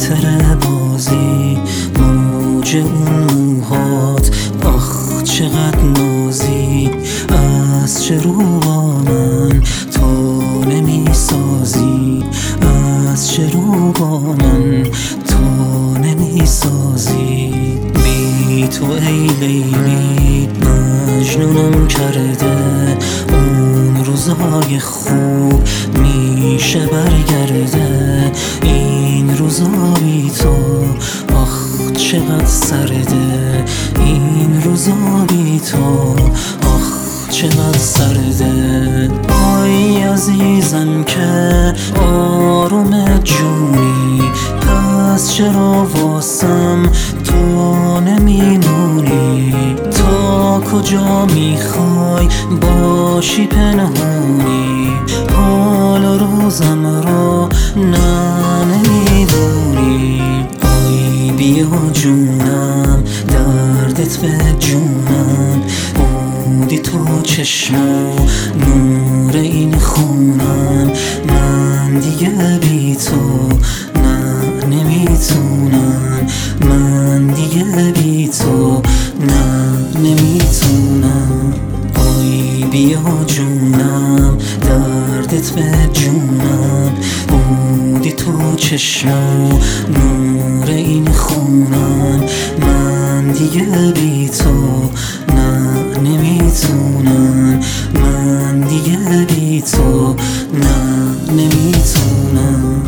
تره بازی، موج اون موهات، آخ چقدر نازی. از چه رو با من تو نمی سازی، از چه رو با من تو نمی سازی. بی تو ای لیلی مجنونم کرده، اون روزای خوب میشه برگرده. این روزا بی تو آخ چقدر سرده، این روزا بی تو آخ چقدر سرده. آی عزیزم که آروم جونی، پس چرا واسم تو نمیمونی؟ تا کجا میخوای باشی پنهونی؟ حال و روزم رو نمیدونی. آی بیا جونم دردت به جونم، بودی تو چشم و نور این خونم. من دیگه بی تو نمیتونم، من دیگه بی تو نمیتونم. آی بیا جونم دردت به جونم، بودی تو چشم و نور این خونم. من دیگه بی تو نمیتونم، من دیگه بی تو نمیتونم.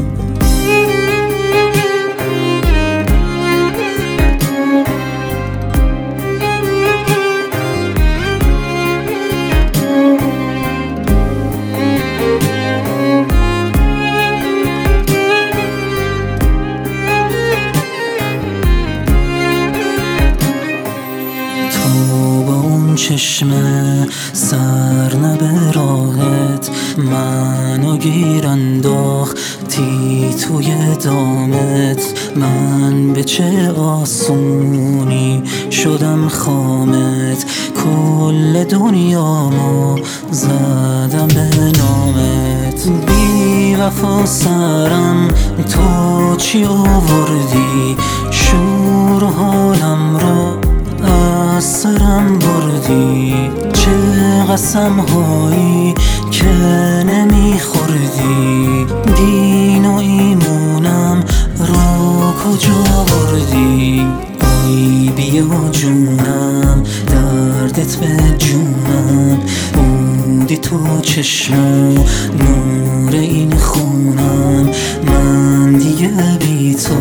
چشم سر به راهت منو گیر انداختی توی دامت. من به چه آسونی شدم خامت، کل دنیامو زدم به نامت. بی وفا سرم تو چی آوردی؟ شور حالم رو از سرم بردی. چه قسم هایی که نمیخوردی، دین و ایمونم رو کجا بردی؟ آی بیا جونم دردت به جونم، بودی تو چشم و نور این خونم. من دیگه بی تو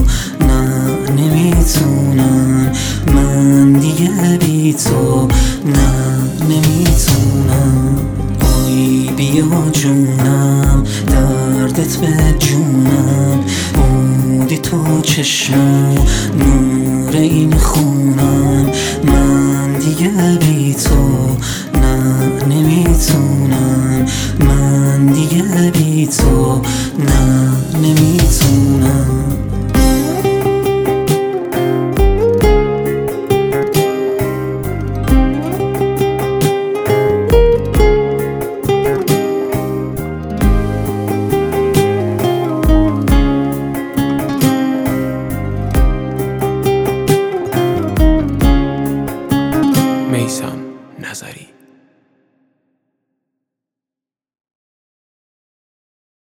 نمیتونم، من دیگه بی تو نمیتونم. آی بیا جونم دردت به جونم، بودی تو چشم و نور این خونم. من دیگه بی تو نمیتونم، من دیگه بی تو نمیتونم. میثم نظری.